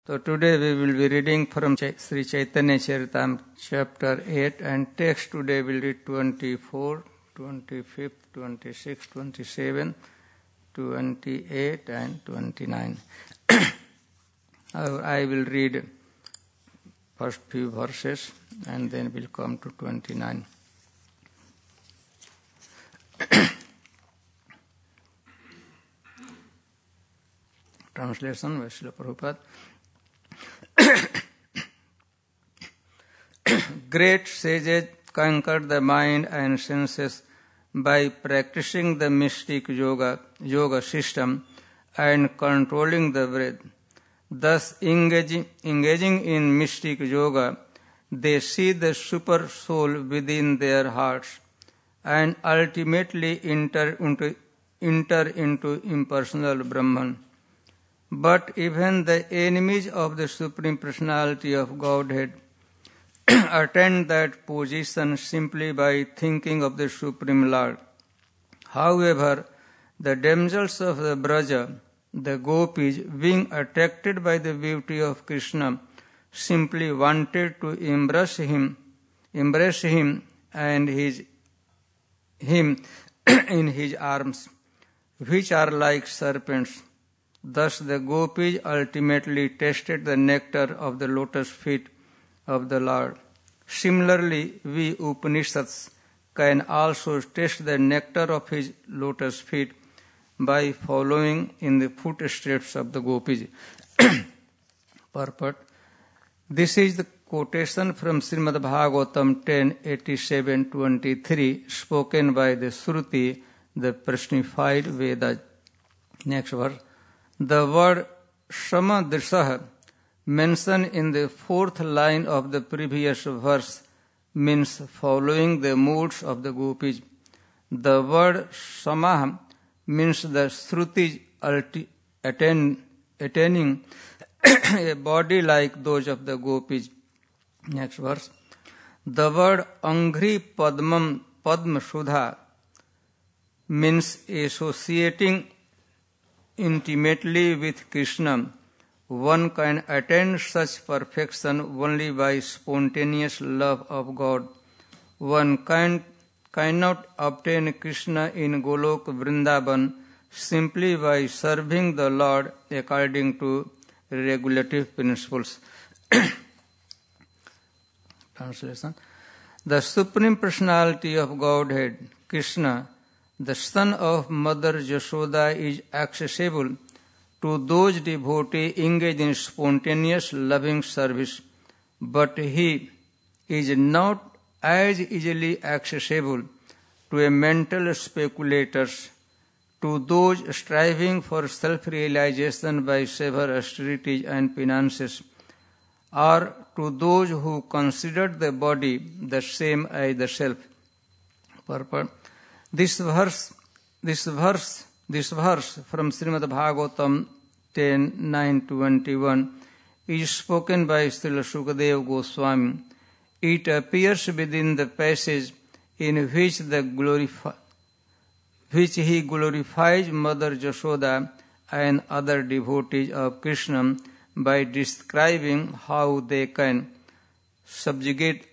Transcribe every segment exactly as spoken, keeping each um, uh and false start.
So today we will be reading from Sri Chaitanya Charitamrita chapter eight, and text today will read twenty-four, twenty-five, twenty-six, twenty-seven, twenty-eight and twenty-nine. I will read first few verses and then we'll come to twenty-nine. Translation by Srila Prabhupada. Great sages conquered the mind and senses by practicing the mystic yoga, yoga system and controlling the breath. Thus, engaging, engaging in mystic yoga, they see the super soul within their hearts and ultimately enter into, enter into impersonal Brahman. But even the enemies of the Supreme Personality of Godhead attain that position simply by thinking of the Supreme Lord. However, the damsels of the Braja, the gopis, being attracted by the beauty of Krishna, simply wanted to embrace him, embrace him and his him in his arms, which are like serpents. Thus the gopis ultimately tasted the nectar of the lotus feet of the Lord. Similarly, we Upanishads can also taste the nectar of his lotus feet by following in the footsteps of the gopis. Purport. This is the quotation from Srimad Bhagavatam ten eighty-seven twenty-three, spoken by the Shruti, the personified Vedas. Next verse. The word Samadrisah, mentioned in the fourth line of the previous verse, means following the moods of the gopis. The word Samah means the Shruti attain, attaining a body like those of the gopis. Next verse. The word Angri Padmam Padma Sudha means associating intimately with Krishna. One can attain such perfection only by spontaneous love of God. One can, cannot obtain Krishna in Golok Vrindavan simply by serving the Lord according to regulative principles. Translation. The Supreme Personality of Godhead, Krishna, the son of Mother Yashoda, is accessible to those devotees engaged in spontaneous loving service, but he is not as easily accessible to a mental speculators, to those striving for self-realization by severe austerities and penances, or to those who consider the body the same as the self. Purport. This verse, this verse, this verse from Srimad Bhagavatam ten nine twenty-one is spoken by Srila Sukadeva Goswami. It appears within the passage in which the glorify, which he glorifies Mother Yashoda and other devotees of Krishna by describing how they can subjugate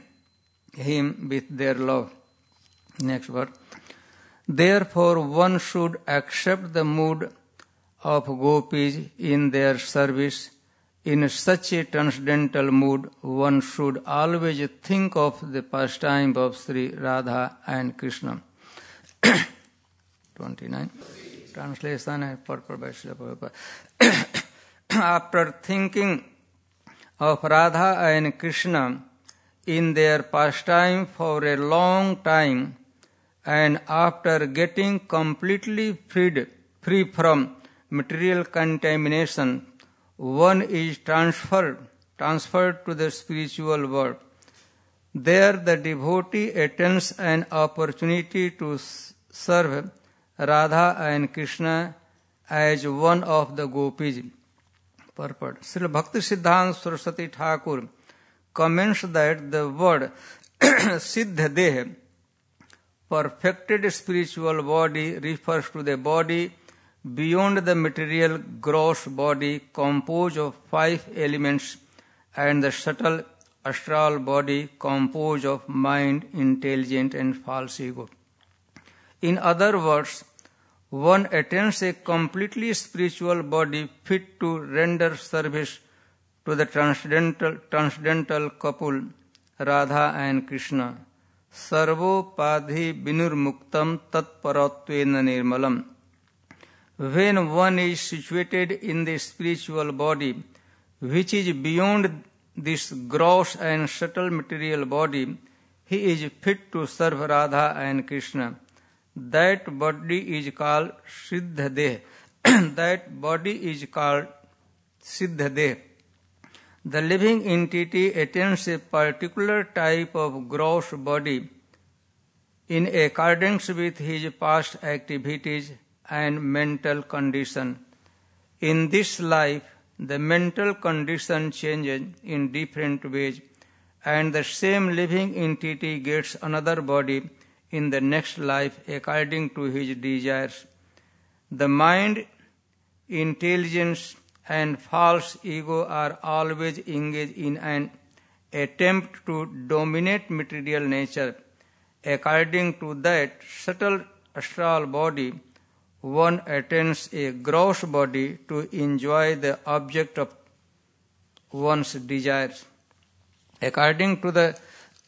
him with their love. Next verse. Therefore, one should accept the mood of gopis in their service. In such a transcendental mood, one should always think of the pastime of Sri Radha and Krishna. twenty-nine. Translation and purport by Srila Prabhupada. After thinking of Radha and Krishna in their pastime for a long time, and after getting completely freed, free from material contamination, one is transferred, transferred to the spiritual world. There the devotee attains an opportunity to serve Radha and Krishna as one of the gopis. Purport. Srila Bhakti Siddhanta Saraswati Thakur comments that the word Siddha Deha, perfected spiritual body, refers to the body beyond the material gross body composed of five elements and the subtle astral body composed of mind, intelligence and false ego. In other words, one attains a completely spiritual body fit to render service to the transcendental, transcendental couple Radha and Krishna. Sarvopadhi vinurmuktam tatparatvena nirmalam. When one is situated in the spiritual body, which is beyond this gross and subtle material body, he is fit to serve Radha and Krishna. That body is called Siddha Deh. That body is called Siddha Deh. The living entity attains a particular type of gross body in accordance with his past activities and mental condition. In this life, the mental condition changes in different ways, and the same living entity gets another body in the next life according to his desires. The mind, intelligence, and false ego are always engaged in an attempt to dominate material nature. According to that subtle astral body, one attains a gross body to enjoy the object of one's desires. According to the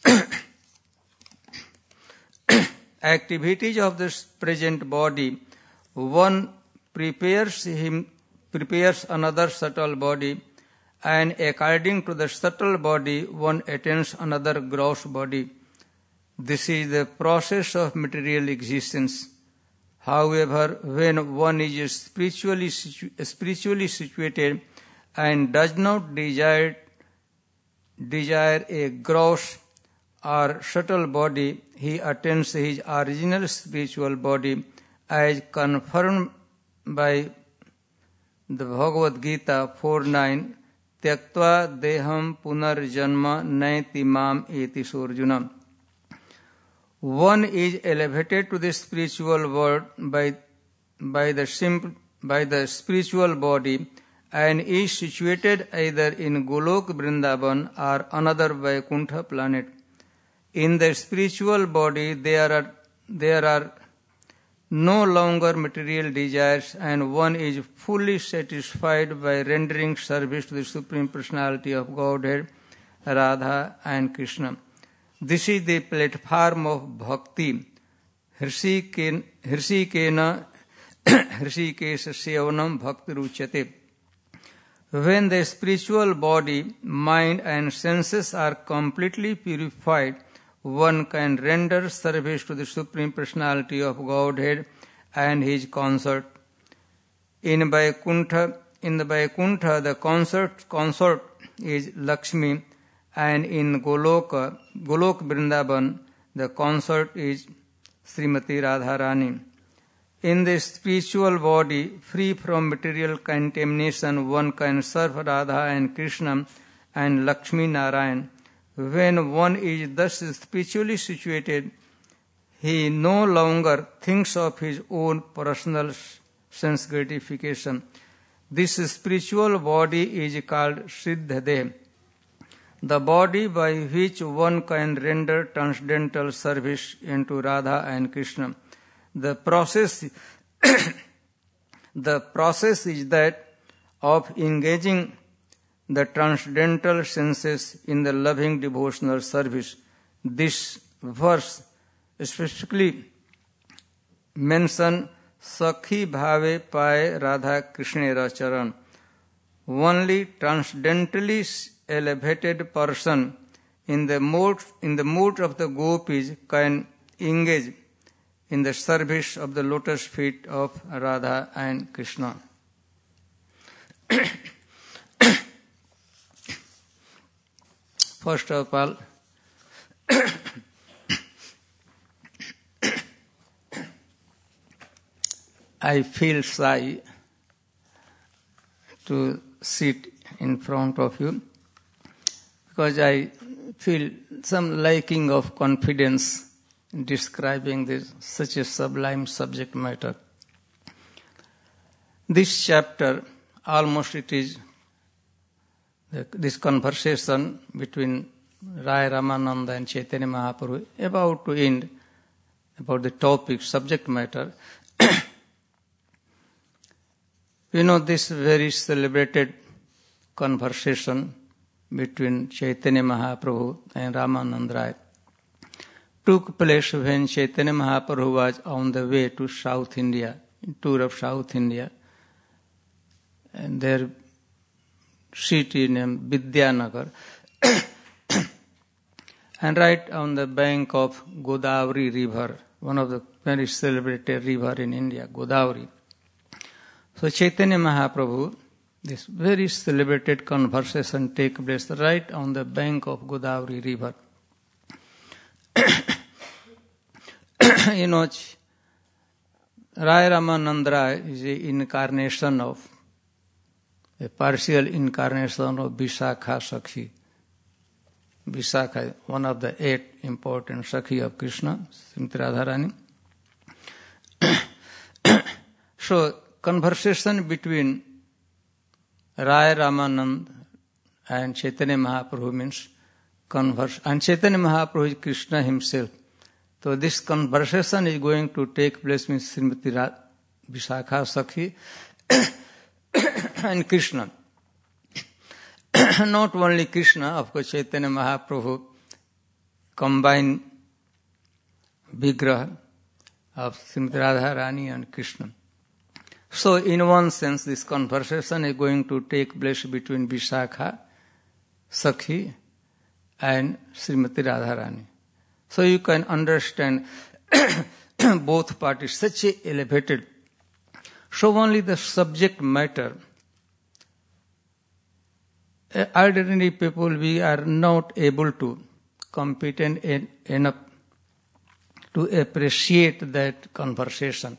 activities of this present body, one prepares him prepares another subtle body, and according to the subtle body, one attains another gross body. This is the process of material existence. However, when one is spiritually situ- spiritually situated and does not desire desire a gross or subtle body, he attains his original spiritual body as confirmed by the Bhagavad Gita four nine, Tyaktva deham punarjanma naiti mam eti surjuna. One is elevated to the spiritual world by, by, the simple, by the spiritual body and is situated either in Golok Vrindavan or another Vaikuntha planet. In the spiritual body there are, there are no longer material desires, and one is fully satisfied by rendering service to the Supreme Personality of Godhead, Radha and Krishna. This is the platform of bhakti. Hrishikena Hrishikesha Sevanam Bhakti Ruchyate. When the spiritual body, mind and senses are completely purified, one can render service to the Supreme Personality of Godhead and his consort. In Vaikuntha, in the Vaikuntha, the consort, consort is Lakshmi, and in Goloka, Golok Vrindavan, the consort is Srimati Radharani. In the spiritual body, free from material contamination, one can serve Radha and Krishna and Lakshmi Narayan. When one is thus spiritually situated, he no longer thinks of his own personal sense gratification. This spiritual body is called Siddha Deh, the body by which one can render transcendental service into Radha and Krishna. The process, the process is that of engaging the transcendental senses in the loving devotional service. This verse specifically mentions Sakhi Bhave Paye Radha Krishnera Charan. Only transcendentally elevated person in the mood in the mood of the gopis can engage in the service of the lotus feet of Radha and Krishna. First of all, I feel shy to sit in front of you because I feel some lacking of confidence in describing this such a sublime subject matter. This chapter, almost it is the, this conversation between Rai Ramananda and Chaitanya Mahaprabhu about to end, about the topic, subject matter. You know, this very celebrated conversation between Chaitanya Mahaprabhu and Ramananda Rai took place when Chaitanya Mahaprabhu was on the way to South India, tour of South India, and their city named Vidyanagar. And right on the bank of Godavari river, one of the very celebrated river in India, Godavari. So Chaitanya Mahaprabhu, this very celebrated conversation take place right on the bank of Godavari river. You know, Rai Ramananda Rai is an incarnation of, a partial incarnation of Vishakha Sakhi. Vishakha, one of the eight important Sakhi of Krishna, Srimati Radharani. So, conversation between Rai Ramananda and Chaitanya Mahaprabhu means converse, and Chaitanya Mahaprabhu is Krishna himself. So this conversation is going to take place with Srimati Ra- Vishakha Sakhi and Krishna. Not only Krishna, of course Chaitanya Mahaprabhu combined Vigraha of Srimati Radharani and Krishna. So in one sense this conversation is going to take place between Vishakha Sakhi and Srimati Radharani. So you can understand both parties, such a elevated. So only the subject matter. Ordinary people, we are not able to, competent enough to appreciate that conversation.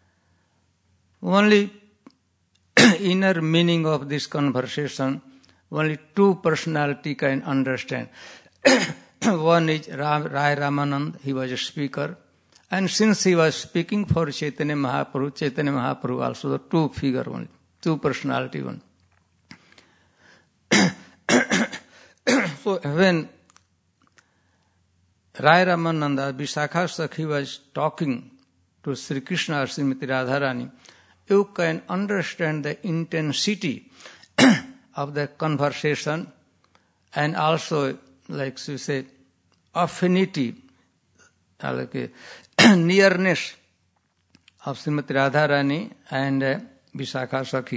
Only inner meaning of this conversation, only two personality can understand. One is Rai Ramananda, he was a speaker. And since he was speaking for Chaitanya Mahaprabhu, Chaitanya Mahaprabhu also the two figure only, two personality one. So when Rai Ramananda, Vishakha Sakhi was talking to Sri Krishna or Srimati Radharani, you can understand the intensity of the conversation and also, like we say, affinity, like nearness of Srimati Radharani and uh, Vishakha Sakhi.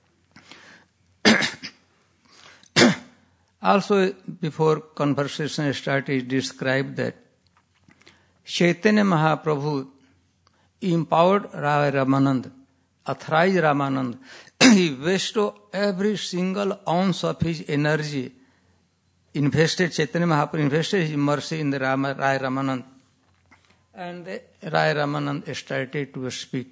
Also, before conversation started, it described that Chaitanya Mahaprabhu empowered Rai Ramananda, authorized Ramananda. He wasted every single ounce of his energy, invested, Chaitanya Mahaprabhu invested his mercy in the Rama, Rai Ramananda. And the Rai Ramananda started to speak.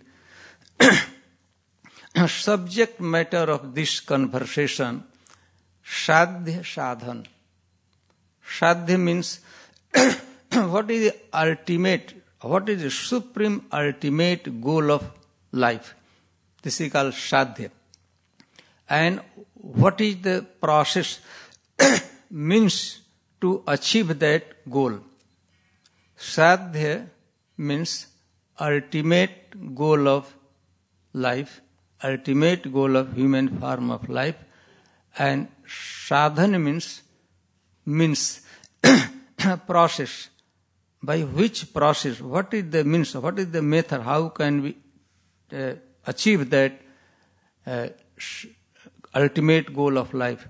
Subject matter of this conversation, Sadhya Sadhan. Sadhya means what is the ultimate, what is the supreme ultimate goal of life. This is called Sadhya. And what is the process, means to achieve that goal. Sadhya means ultimate goal of life, ultimate goal of human form of life. And sadhana means, means process. By which process, what is the means, what is the method, how can we uh, achieve that uh, ultimate goal of life.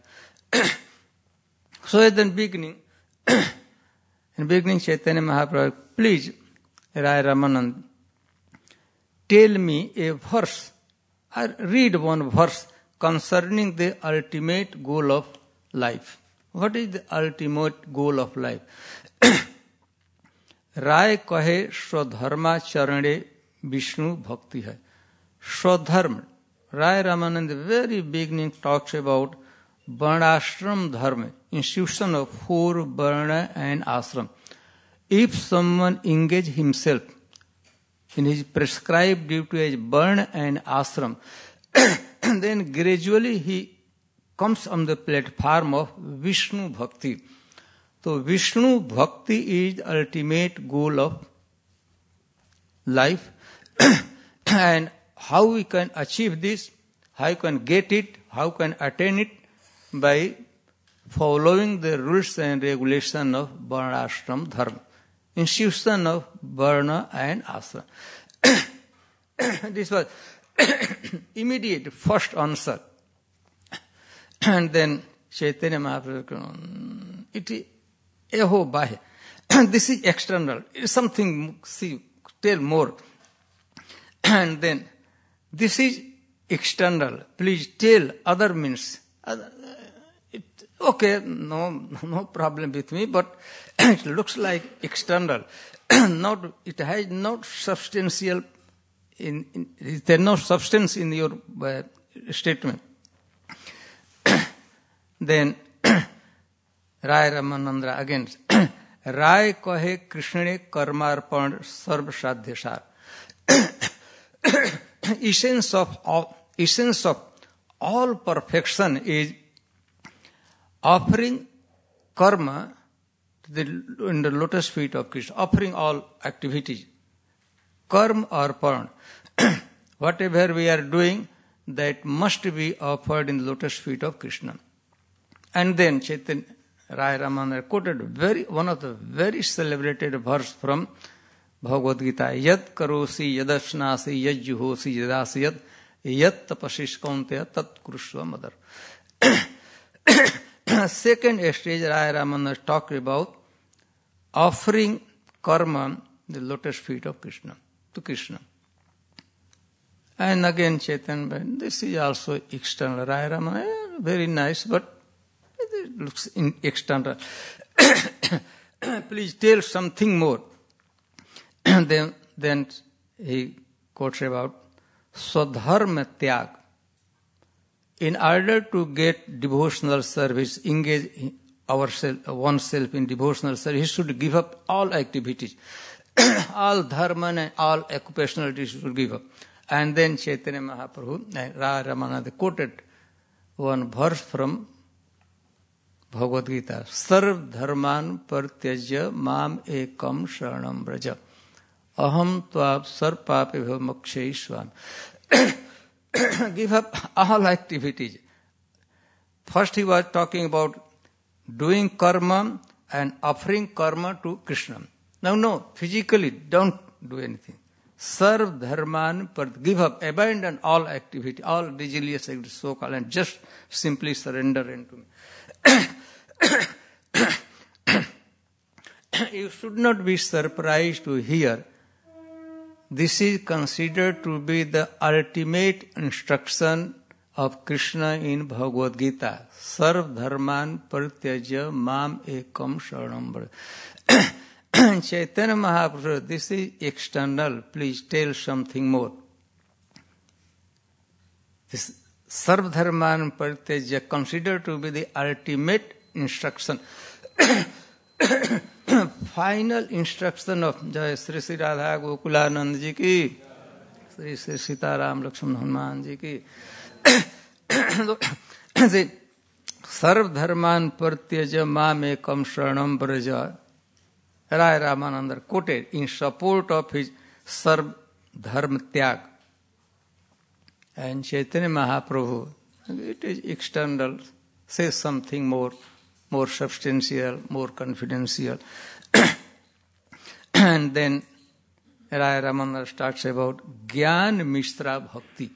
So at the beginning, in beginning Chaitanya Mahaprabhu, please, Rai Ramananda, tell me a verse, or read one verse concerning the ultimate goal of life. What is the ultimate goal of life? Rai kahe swadharma charane Vishnu bhakti hai. Swadharma. Rai Ramananda very beginning talks about Varnashram dharma, institution of four Varna and Ashram. If someone engage himself in his prescribed duty as Varna and Ashram, then gradually he comes on the platform of Vishnu Bhakti. So Vishnu Bhakti is the ultimate goal of life. And how we can achieve this, how we can get it, how we can attain it? By following the rules and regulation of Varna Ashram Dharma, institution of Varna and Ashram. This was immediate first answer. And then Chaitanya Mahaprabhu, it is eho bahe. This is external. It is something, see, tell more. And then, this is external. Please tell other means. Other, it, okay, no, no problem with me, but it looks like external. Not, it has not substantial, in, in, there is no substance in your uh, statement. Then, Rai Ramanandra again, Rai kahe Krishna karmarpan sarv sadhyasar. Essence of all, essence of all perfection is offering karma to the, in the lotus feet of Krishna, offering all activities. Karma arpan. Whatever we are doing, that must be offered in the lotus feet of Krishna. And then Chaitanya Rai Ramananda quoted very one of the very celebrated verse from Bhagavad Gita. Yat karosi yadashnasi yad juhosi yadasi yad yat tapasish kaunteya tat kurushva madar. Second stage Rai Ramananda talked about offering karma the lotus feet of Krishna, to Krishna. And again Chaitanya, this is also external. Rai Ramananda, very nice, but it looks in external. Please tell something more. then, then he quotes about Swadharma Tyag. In order to get devotional service, engage ourselves, oneself in devotional service, he should give up all activities. All dharma and all occupational duties should give up. And then Chaitanya Mahaprabhu, Rai Ramananda quoted one verse from Bhagavad Gita. Sarv dharman partyajya mam ekam sharanam braja. Aham tvav sarv papebhyo moksheshvam. Give up all activities. First he was talking about doing karma and offering karma to Krishna. Now no, physically don't do anything. Sarv dharman part, give up, abandon all activity, all religious activity, so-called, and just simply surrender into me. You should not be surprised to hear this is considered to be the ultimate instruction of Krishna in Bhagavad Gita. Sarv dharman parityajya mam ekam sharanam braja. Chaitanya Mahaprabhu, this is external. Please tell something more. This Sarv dharman parityajya considered to be the ultimate instruction. Final instruction of Jai Sri Sri Radha Gokulanand ji ki, Sri Sri Sitaram Lakshman Hanuman ji ki. Sarv dharman parityajya mam ekam sharanam braja. Rai Ramananda quoted in support of his Sarv Dharma Tyag. And Chaitanya Mahaprabhu, it is external, says something more, more substantial, more confidential. And then Rai Ramananda starts about Gyan Mishra Bhakti.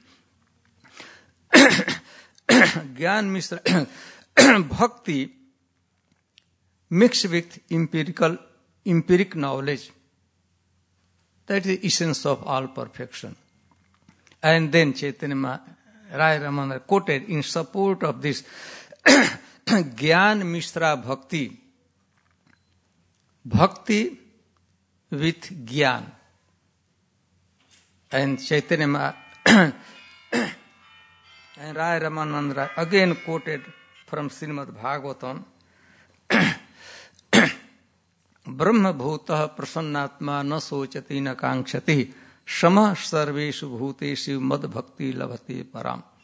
Gyan Mishra Bhakti mixed with empirical empiric knowledge. That is the essence of all perfection. And then Chaitanya Rai Ramananda quoted in support of this Gyan Mishra Bhakti. Bhakti with Gyan. And Chaitanya and Rai Ramananda again quoted from Srimad Bhagavatam. Brahma bhutah prasannatma na sochati na kankshati shama sarveshu bhuteshu mad bhakti labhati param.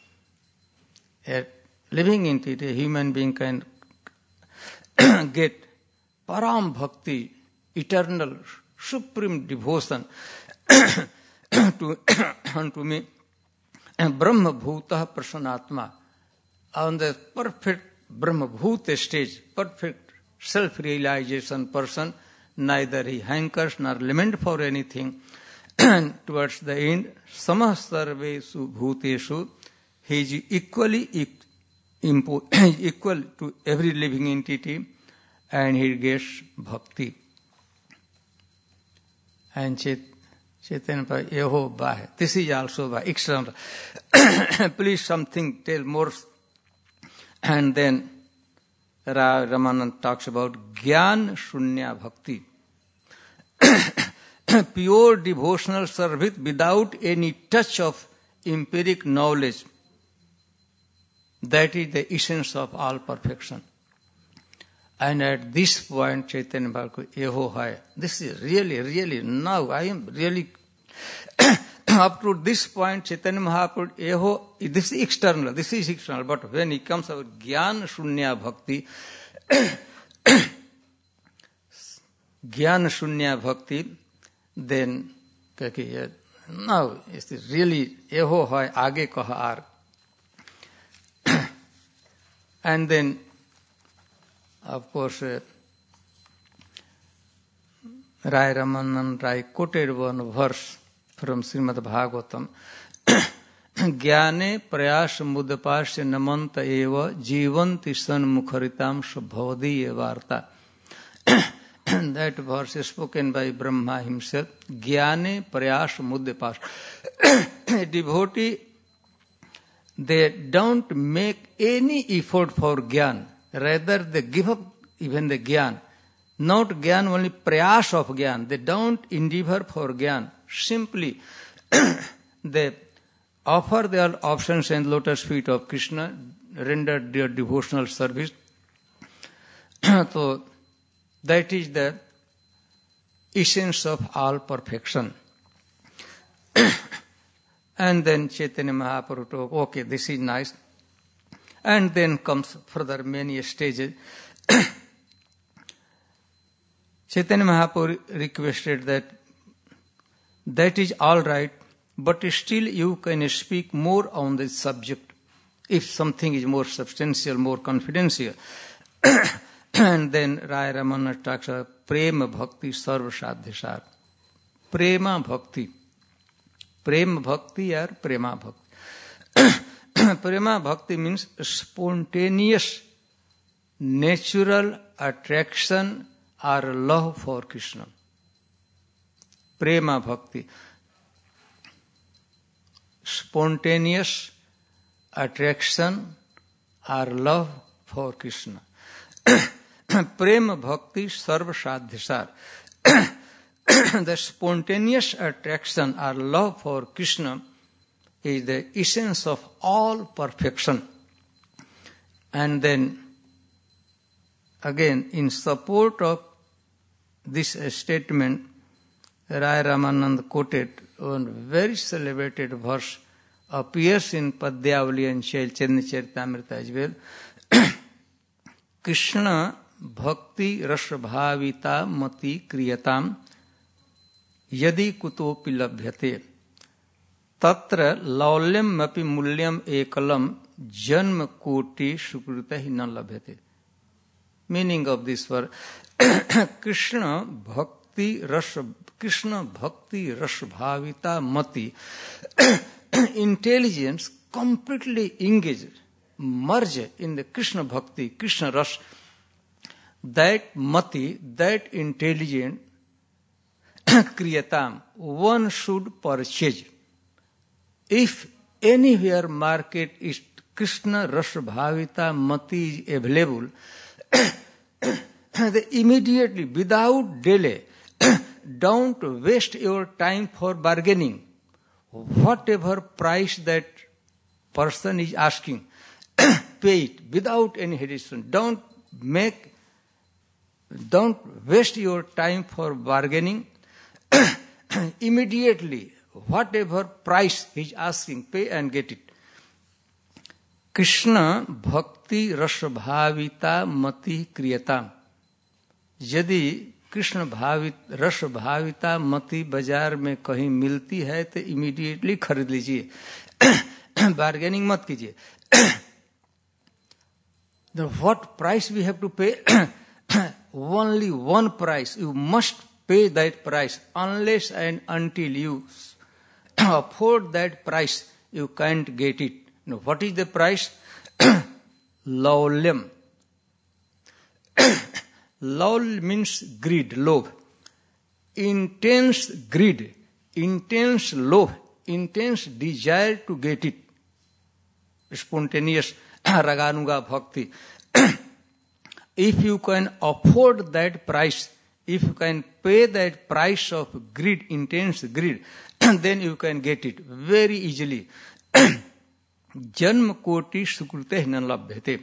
a living entity, a human being can get param bhakti, eternal, supreme devotion to unto me, and Brahma Bhuta Prasanatma, on the perfect Brahma Bhuta stage, perfect self-realization person, neither he hankers nor lament for anything. Towards the end, samasarvesu bhuteshu, he is equally equal to every living entity, and he gets bhakti. And Chaitanya Prabhu, Yeho Bhai. This is also by external. Please something, tell more. And then Ramanand talks about Gyan Shunya Bhakti. Pure devotional service without any touch of empiric knowledge. That is the essence of all perfection. And at this point, Chaitanya Bhagavan, Yeho Hai. This is really, really, now I am really, up to this point, Chaitanya Mahaprabhu, Yeho, this is external, this is external, but when it comes about Gyan Shunya Bhakti, Gyan Shunya Bhakti, then, now, it is really, Yeho Hai, Aage Kaha Ar. And then, of course, uh, Rai Ramanand Rai quoted one verse from Srimad Bhagavatam. Gyane prayas mudapasya namanta eva jivanti san mukharitam subhavadiya varta. That verse is spoken by Brahma himself. Gyane prayas mudapasya. A devotee, they don't make any effort for Gyan. Rather, they give up even the Gyan. Not Gyan, only prayas of Gyan. They don't endeavor for Gyan. Simply, they offer their options and lotus feet of Krishna, render their devotional service. So, that is the essence of all perfection. And then Chaitanya Mahaprabhu told, okay, this is nice. And then comes further many stages. Chaitanya Mahaprabhu requested that that is all right, but still you can speak more on this subject if something is more substantial, more confidential. And then Rai Ramana talks about Prema Bhakti Sarva Sadhyasar. Prema Bhakti. Prema Bhakti or Prema Bhakti. Prema Bhakti means spontaneous, natural attraction or love for Krishna. Prema Bhakti. Spontaneous attraction or love for Krishna. Prema Bhakti Sarva Sadhyasar. The spontaneous attraction or love for Krishna is the essence of all perfection. And then, again, in support of this statement, Rai Ramanand quoted one very celebrated verse, appears in Padyavali and Chaitanya Charitamrita as well. Krishna Bhakti Rasbhavita Mati Kriyatam Yadi Kutopi Labhyate Tatra Laulyam Mapi Mulyam Ekalam Janma Koti Sukrita Hina Labhyate. Meaning of this verse, Krishna Bhakti Ras Krishna Bhakti Rasbhavita Mati, intelligence completely engaged, merged in the Krishna Bhakti, Krishna Ras. That Mati, that intelligent Kriyatam, one should purchase. If anywhere market is Krishna Rasbhavita Mati is available, they immediately, without delay, don't waste your time for bargaining. Whatever price that person is asking, pay it without any hesitation. Don't make, don't waste your time for bargaining. Immediately, whatever price he is asking, pay and get it. Krishna भक्ति रस भाविता मति क्रियता। यदि कृष्ण भावित रस भाविता मति बाजार में कहीं मिलती है तो इमीडिएटली खरीद लीजिए, बार्गेनिंग मत कीजिए। Then what price we have to pay? Only one price. You must pay that price. Unless and until you afford that price, you can't get it. Now, what is the price? Laulyam. Laul means greed, love. Intense greed, intense love, intense desire to get it. Spontaneous raganuga bhakti. If you can afford that price, if you can pay that price of greed, intense greed, then you can get it very easily. Janma koti sukrute na labhyate.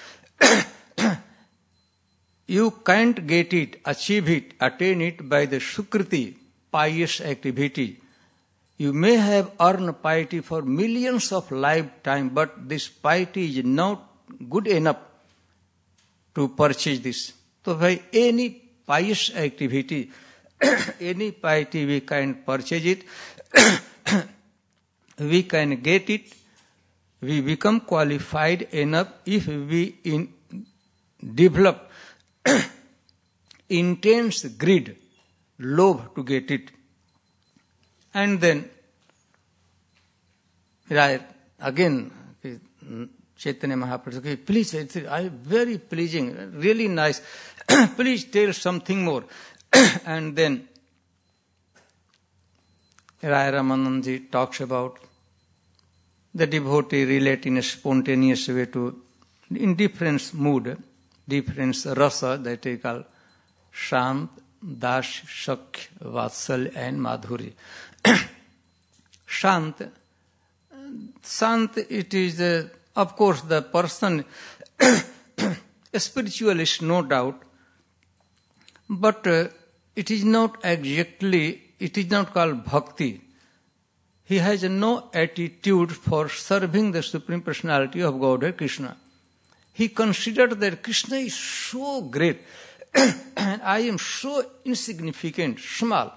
You can't get it, achieve it, attain it by the sukriti, pious activity. You may have earned piety for millions of lifetime, but this piety is not good enough to purchase this. So by any pious activity, any piety we can purchase it, we can get it, we become qualified enough if we in, develop intense greed, love to get it. And then, again, Chaitanya Mahaprabhu, please, it's very pleasing, really nice. Please tell something more. And then, Raya Ramananji talks about the devotee relate in a spontaneous way to, in different mood, different rasa, that is called Shant, Dash, Shakya, Vatsal and Madhuri. Shant, Sant, it is, uh, of course, the person, a spiritualist, no doubt, but uh, it is not exactly, it is not called bhakti. He has no attitude for serving the Supreme Personality of Godhead, Krishna. He considered that Krishna is so great and I am so insignificant, small.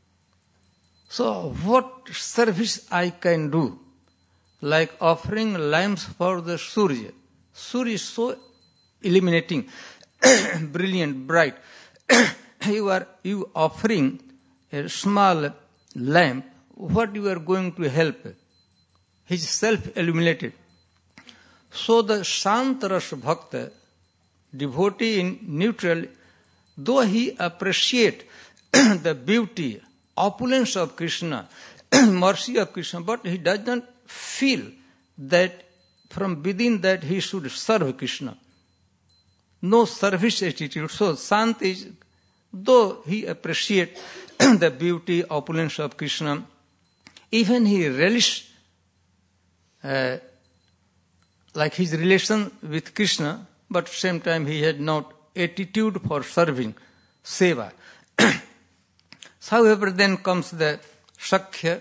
So what service I can do? Like offering lamps for the Surya. Surya is so illuminating, brilliant, bright. you are you offering a small lamp, what you are going to help? He is self-illuminated. So the Shantaras Bhakta, devotee in neutral, though he appreciates the beauty, opulence of Krishna, mercy of Krishna, but he does not feel that from within that he should serve Krishna. No service attitude. So Sant is, though he appreciates the beauty, opulence of Krishna, even he relishes uh, like his relation with Krishna, but at the same time he had not attitude for serving, seva. However, then comes the Shakya,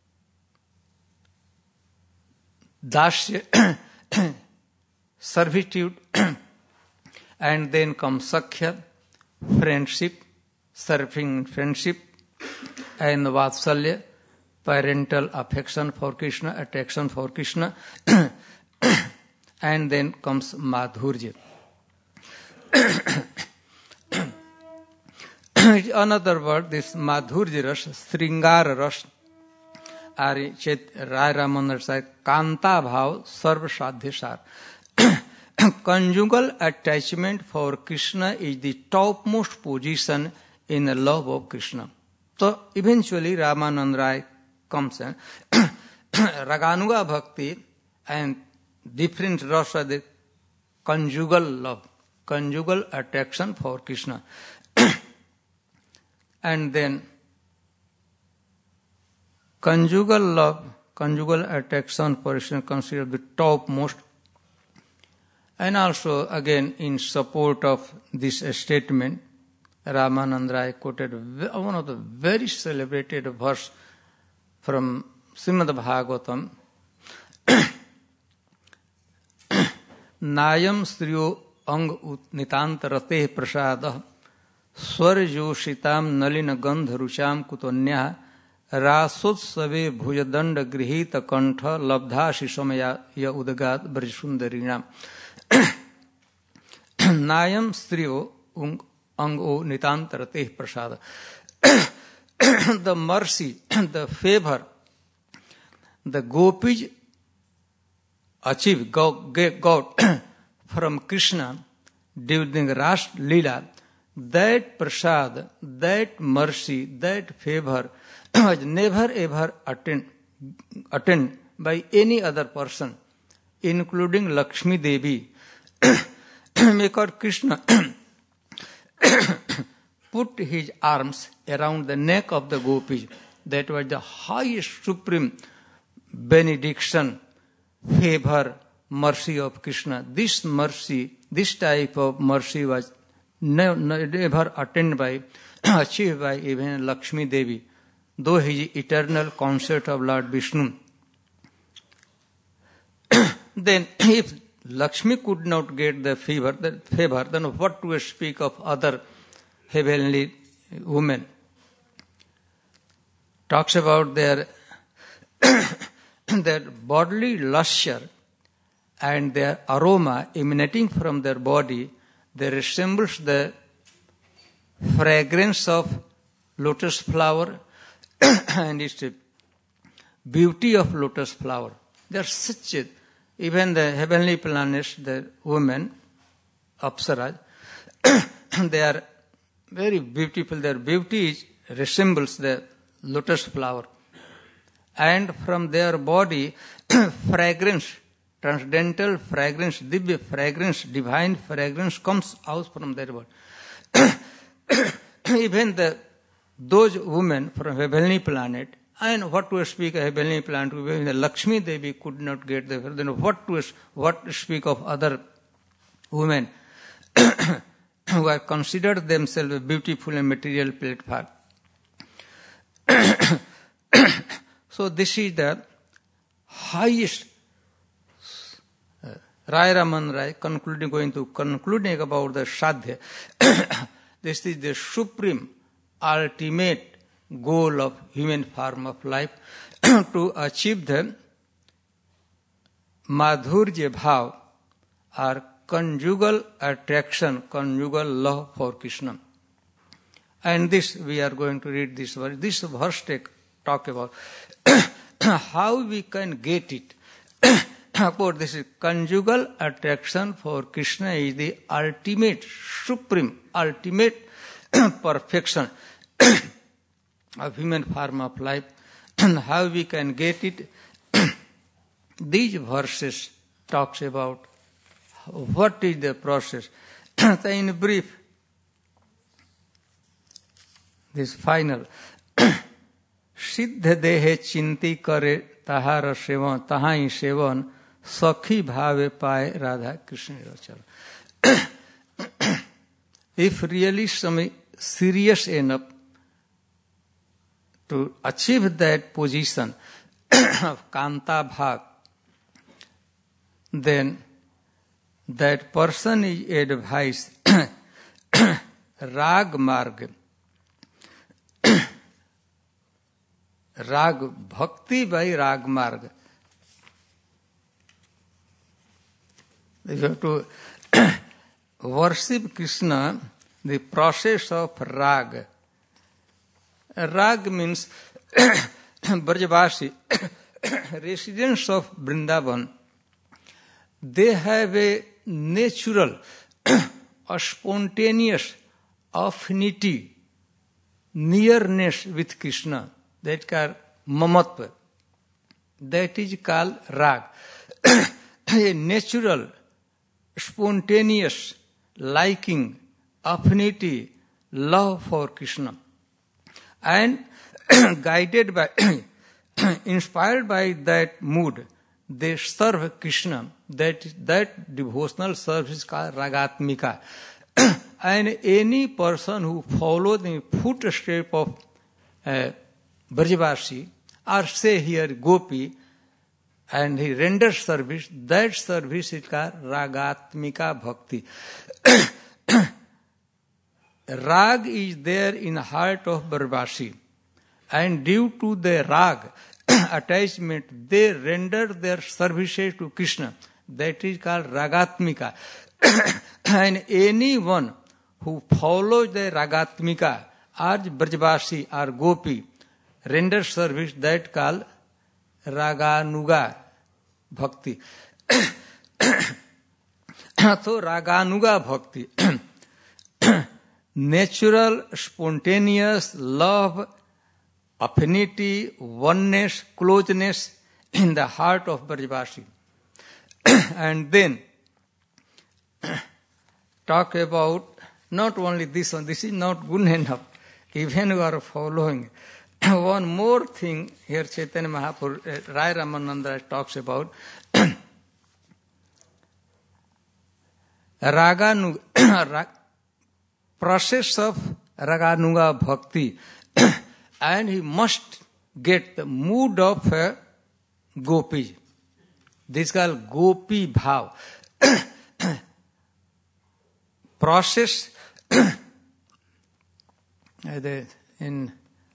Dasya, servitude, and then comes Sakhya, friendship, serving friendship, and Vatsalya, parental affection for Krishna, attraction for Krishna, and then comes Madhurya. Another word, this Madhurya Ras, Sringara Ras, Ari Chet Rai Ramananda said, Kanta Bhav Sarva Sadhya Sar. Conjugal attachment for Krishna is the topmost position in the love of Krishna. So eventually Ramananda Rai comes in. Raganuga Bhakti and different rasa, the conjugal love, conjugal attraction for Krishna. And then conjugal love, conjugal attraction for Krishna considered the topmost. And also again in support of this statement, Ramananda Rai quoted one of the very celebrated verse from Srimad Bhagavatam. नायम स्त्रियो अंग नितांत रते प्रसाद स्वरजोषिताम नलिन गंध रुचाम कुतोन्या रासोत्सवे भुजदंड गृहीत कंठ लब्धा शिशमया य उदगात ब्रज सुंदरीणाम। नायम स्त्रियो अंगो नितांत रते प्रसाद। The mercy, the favor, the gopis achieve, got from Krishna during Ras Leela, that prasad, that mercy, that favor was never ever attained, attained by any other person, including Lakshmi Devi. Because Krishna put his arms around the neck of the gopis. That was the highest supreme benediction, favor, mercy of Krishna. This mercy, this type of mercy was never attained by, achieved by even Lakshmi Devi, though he is eternal consort of Lord Vishnu. Then if Lakshmi could not get the favor, the favor, then what to speak of other heavenly women? Talks about their their bodily luster and their aroma emanating from their body. They resembles the fragrance of lotus flower and its beauty of lotus flower. They are such a, even the heavenly planets, the women, Apsaras, they are very beautiful. Their beauty is, resembles the lotus flower. And from their body, fragrance, transcendental fragrance, divya fragrance, divine fragrance comes out from their body. Even the, those women from heavenly planet, and what to speak of heavenly planet, even the Lakshmi Devi could not get the, then what to, what to speak of other women who are considered themselves beautiful and material platform. So this is the highest. Uh, Rai Raman Rai concluding, going to concluding about the Sadhya. This is the supreme, ultimate goal of human form of life, to achieve the Madhurya Bhav, or conjugal attraction, conjugal love for Krishna. And this we are going to read this verse. This verse take, talk about how we can get it. About this is conjugal attraction for Krishna is the ultimate, supreme, ultimate perfection of human form of life. How we can get it? These verses talks about what is the process. In brief, this final. सिद्ध देहे चिंती करे तहार seven तहाई seven सखी भावे पाए राधा कृष्ण रचल. If really some serious enough to achieve that position of Kanta Bhav, then that person is advised Rag Marg, Rag Bhakti by Rag Marg. You have to worship Krishna, the process of Rag. Rag means Brajavasi, residents of Vrindavan. They have a natural, a spontaneous affinity, nearness with Krishna. That called mamatva. That is called rag. A natural, spontaneous liking, affinity, love for Krishna. And guided by, inspired by that mood, they serve Krishna. That, that devotional service is called ragatmika. And any person who follows the footstep of uh, Brajavasi, or say here Gopi, and he renders service, that service is called Ragatmika Bhakti. Rag is there in the heart of Brajvasi, and due to the rag attachment, they render their services to Krishna. That is called Ragatmika. And anyone who follows the Ragatmika, as Brajvasi or Gopi, renders service, that called Raganuga Bhakti. So Raganuga Bhakti. Natural, spontaneous love, affinity, oneness, closeness in the heart of Brajvasi. And then talk about not only this one, this is not good enough. Even you are following. One more thing here Chaitanya Mahaprabhu, Rai Ramananda talks about. Raganuga, process of Raganuga Bhakti. And he must get the mood of a gopi. This is called gopi bhav. Process in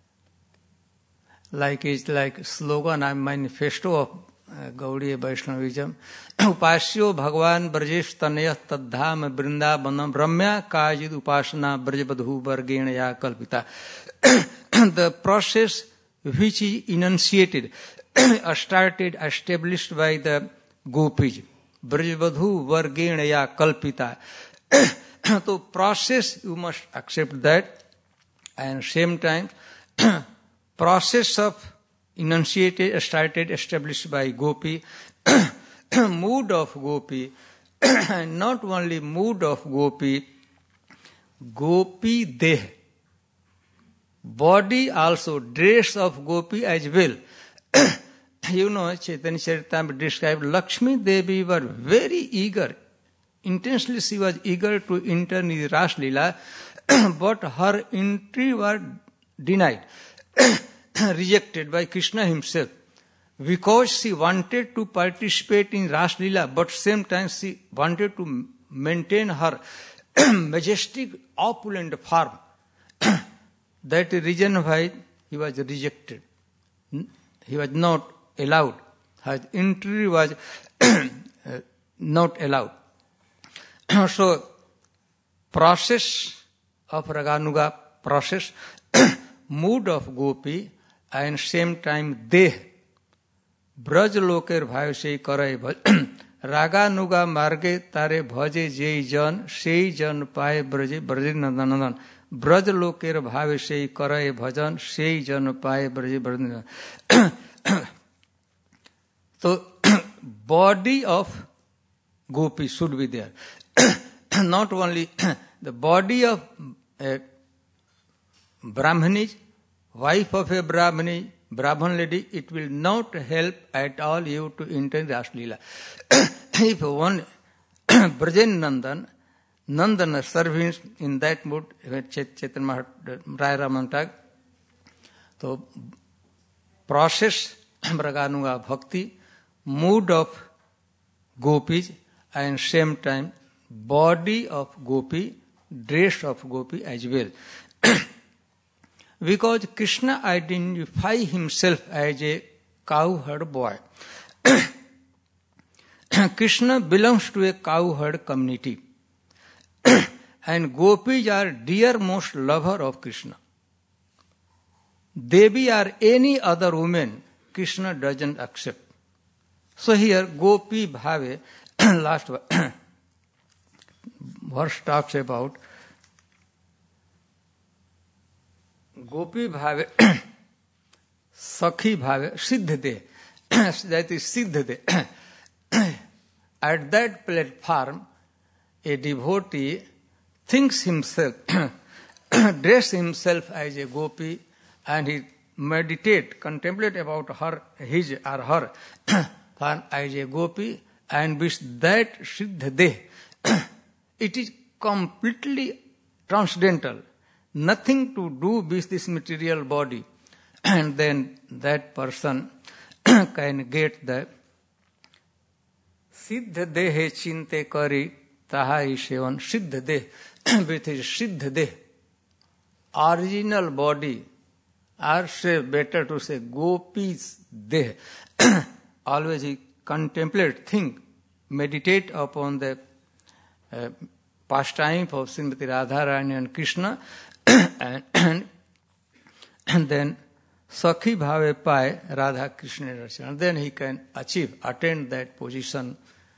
like it's like slogan and manifesto of uh, Gaudiya Vaishnavism. Upasyo Bhagavan Brajesh Tanayah Tadham Vrindavanam Ramya Kajid Upasana Brajabadhu Vargena Ya Kalpita. The process which is enunciated, started, established by the gopis. Brajabadhu Vargena Ya Kalpita. So process, you must accept that. And same time, process of enunciated, started, established by gopi, mood of gopi, and not only mood of gopi, gopi deh, body also, dress of gopi as well. You know, Chaitanya Charitamrita described Lakshmi Devi were very eager, intensely she was eager to enter in the Ras Leela, but her entry was denied, rejected by Krishna himself, because she wanted to participate in Ras Leela, but same time she wanted to maintain her majestic, opulent form. That is the reason why he was rejected. He was not allowed. His entry was not allowed. So, process of Raganuga, process, mood of gopi, and same time deh, braj loker bhav se karai bhaj, Raganuga marge tare bhaje jai jan, sei jan paye braje braje nandanandan, braj loker bhav se karai bhajan, sei jan paye braje braje nandanandan. So, body of gopi should be there. Not only the body of a Brahmani, wife of a Brahmani, Brahman lady, it will not help at all you to enter Ras Leela. If one Brajen Nandan, Nandana serves in that mood, Chaitanya Rai Ramananda, so process Raganuga Bhakti, mood of gopis, and same time body of gopi, dress of gopi as well. Because Krishna identifies himself as a cowherd boy. Krishna belongs to a cowherd community. And gopis are dearmost lover of Krishna. Devi or any other woman, Krishna doesn't accept. So here, gopi bhave, last verse talks about gopi bhave, sakhi bhave, siddhate, that is siddhate. At that platform, a devotee thinks himself, dress himself as a gopi, and he meditate, contemplate about her, his or her form as a gopi, and with that siddhate, it is completely transcendental, nothing to do with this material body. And then that person can get the Siddha dehe chinte kari tahai sevan. Siddha deh, which is siddha deh. Original body, or say better to say gopi's deh. Always he contemplate, think, meditate upon the uh, pastime of Srimati Radharani and Krishna, and, and, and then Sakhi Bhave Pai Radha Krishna Rachana. Then he can achieve, attain that position,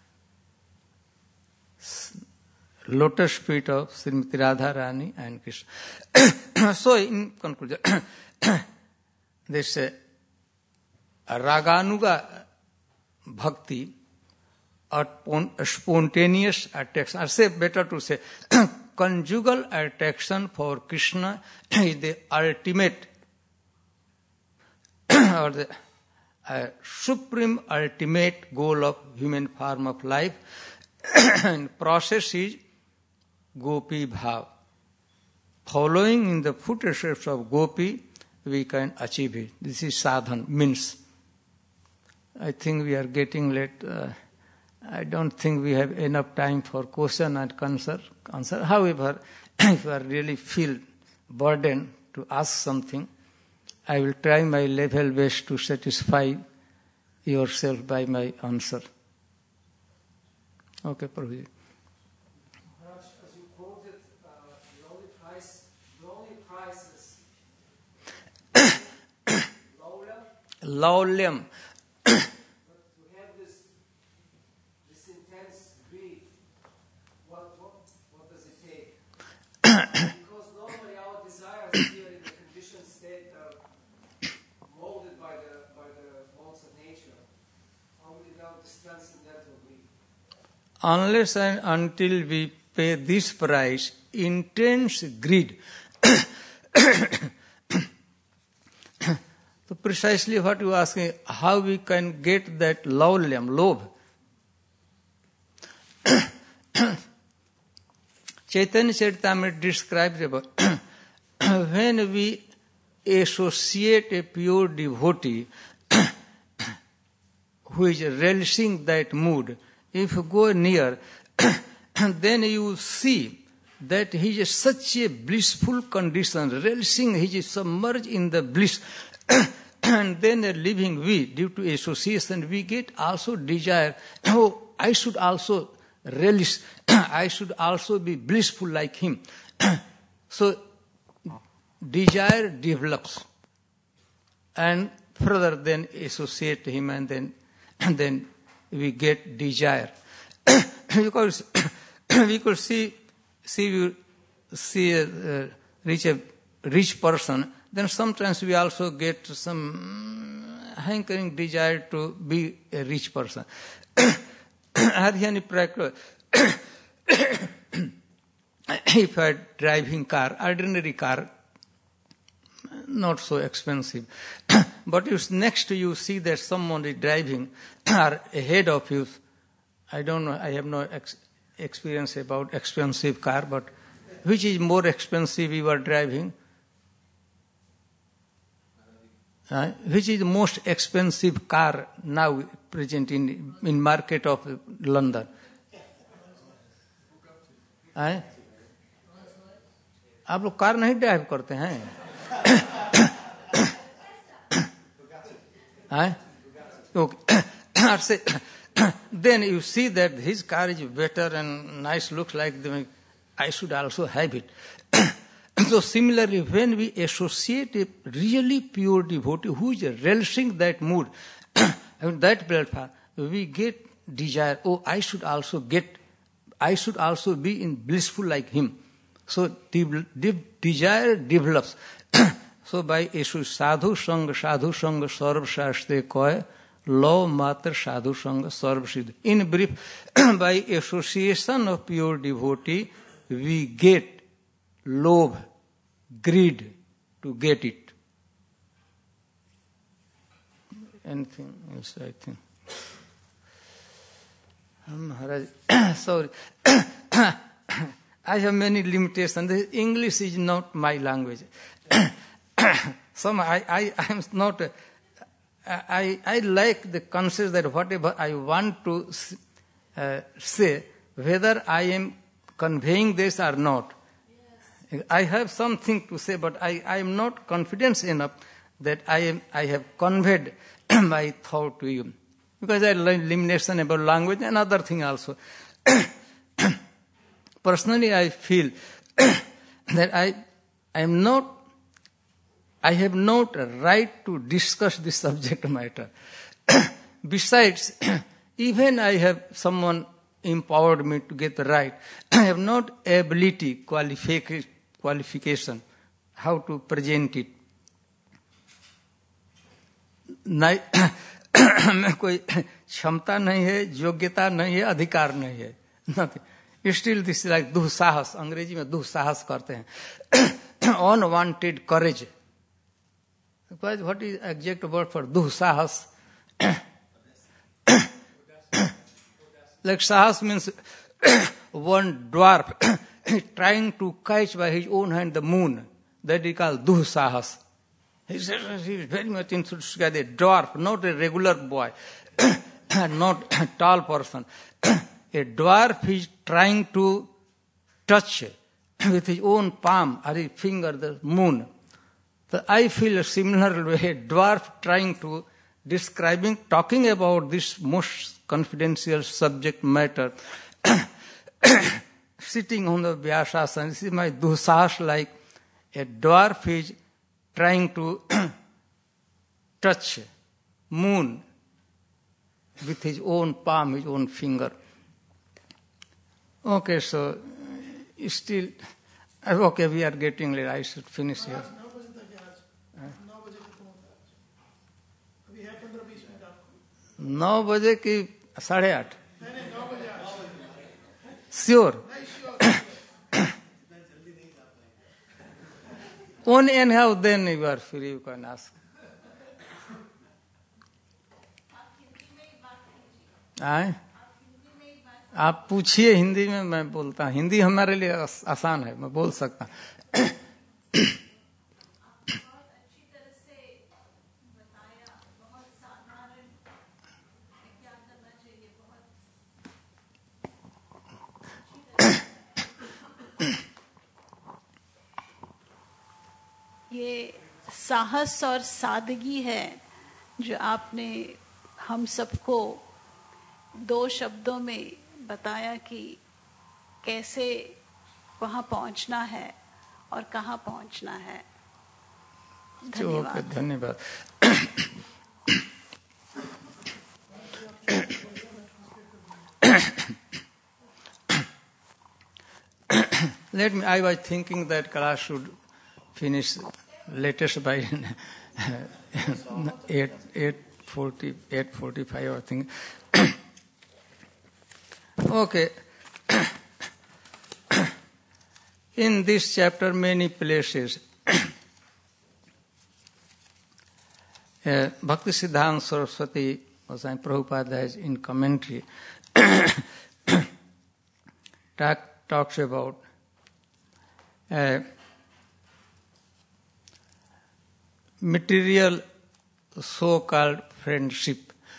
lotus feet of Srimati Radharani and Krishna. So in conclusion, this uh, Raganuga Bhakti, or spontaneous attraction, or say better to say, conjugal attraction for Krishna is the ultimate or the uh, supreme ultimate goal of human form of life. And process is Gopi Bhav. Following in the footsteps of Gopi, we can achieve it. This is sadhan, means. I think we are getting late. Uh, I don't think we have enough time for question and answer. answer. However, if I really feel burdened to ask something, I will try my level best to satisfy yourself by my answer. Okay, Prabhuji. Maharaj, as you quoted, uh, the only price, the only price is Laulyam. Laulyam. But to have this, this intense greed, what, what, what does it take? Because normally our desires here in the conditioned state are molded by the by the laws of nature. How without this transcendental greed? Unless and until we pay this price, intense greed. So precisely what you are asking, how we can get that laulyam, lobh. Chaitanya Charitamrita describes about when we associate a pure devotee who is relishing that mood, if you go near, then you see that he is such a blissful condition, relishing, he is submerged in the bliss. And then living we, due to association, we get also desire, oh, I should also relish, I should also be blissful like him. So, desire develops. And further then associate him, and then, and then we get desire. Because we could see, see, see a, uh, reach a rich person, then sometimes we also get some hankering desire to be a rich person. If I driving car, ordinary car, not so expensive, but if next to you see that someone is driving, or ahead of you, I don't know, I have no ex- experience about expensive car, but which is more expensive you are driving? Uh, which is the most expensive car now present in in market of London? uh? आप लोग car नहीं drive करते हैं? Okay. Then you see that his car is better and nice, looks like the, I should also have it. So similarly, when we associate a really pure devotee who is relishing that mood, and that platform, we get desire, oh, I should also get, I should also be in blissful like him. So de- de- desire develops. So by Eshu sadhu sanga, sadhu sanga, sarv shastre koy, law matra sadhu sanga, sarv siddh. In brief, by association of pure devotee, we get lobh, greed to get it. Anything else, I think? Maharaj, sorry. I have many limitations. English is not my language. Some I, I, I am not, I, I like the concept that whatever I want to uh, say whether I am conveying this or not. Yes. I have something to say, but I, I am not confident enough that I am I have conveyed my thought to you. Because I learned elimination about language and other thing also. Personally, I feel that I I am not, I have not a right to discuss this subject matter. Besides, even I have someone empowered me to get the right. I have not ability, qualific- qualification, how to present it. में कोई क्षमता नहीं है, योग्यता नहीं है, अधिकार नहीं है. Nothing. Still this is like दुस्साहस, अंग्रेजी में दुस्साहस करते हैं. Unwanted courage. What is exact word for दुस्साहस? Like sahas means one dwarf trying to catch by his own hand the moon. That is called duhsahas. He is very much interested in a dwarf, not a regular boy, not a tall person. A dwarf is trying to touch with his own palm or his finger the moon. So I feel a similar way, a dwarf trying to describing, talking about this most confidential subject matter, sitting on the Vyasasana. This is my dusahas, like a dwarf is trying to touch moon with his own palm, his own finger. Okay, so still, okay, we are getting late. I should finish here. नौ बजे की साढ़े आठ sure on anyhow then you are free, you can ask. आए आप पूछिए हिंदी में, मैं बोलता हूँ. हिंदी हमारे लिए आसान है, मैं बोल सकता हूँ. ये साहस और सादगी है जो आपने हम सबको दो शब्दों में बताया कि कैसे वहां पहुंचना है और कहां पहुंचना है. धन्यवाद. धन्यवाद. Let me, I was thinking that class should finish latest by eight eight forty eight forty five I think. Okay. In this chapter, many places, uh, Bhakti Siddhanta Saraswati, as I Prabhupada has in commentary, talk, talks about uh, material so-called friendship.